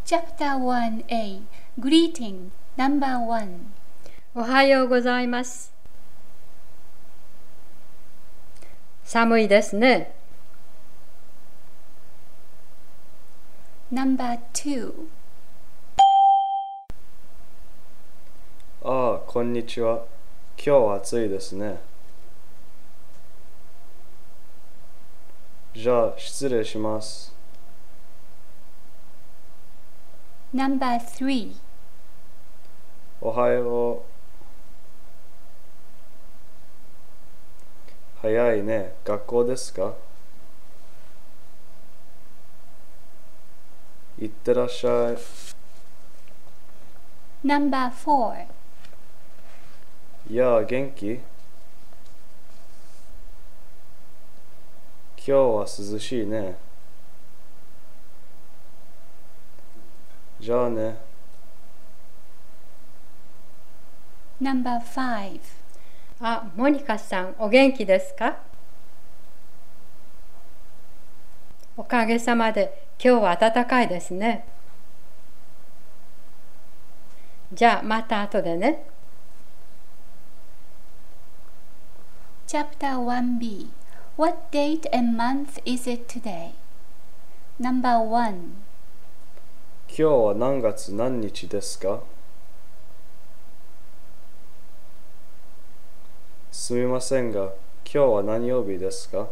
Chapter 1A Greeting No.1 おはようございます。寒いですね。 No.2 ああ、こんにちは。今日は暑いですね。じゃあ、失礼します。 No.3 おはよう。早いね。学校ですか？いってらっしゃい。 No.4 やあ、元気？今日は涼しいね。じゃあね。 No.5 あ、モニカさん、お元気ですか？おかげさまで今日は暖かいですね。じゃあまた後でね。 Chapter 1B What date and month is it today? No.1 今日は何月何日ですか？すみませんが、今日は何曜日ですか？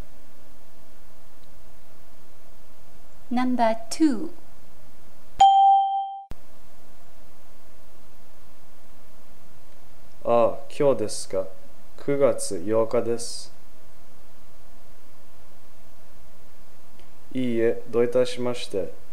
No.2 ああ、今日ですか。9月8日です。いいえ、どういたしまして。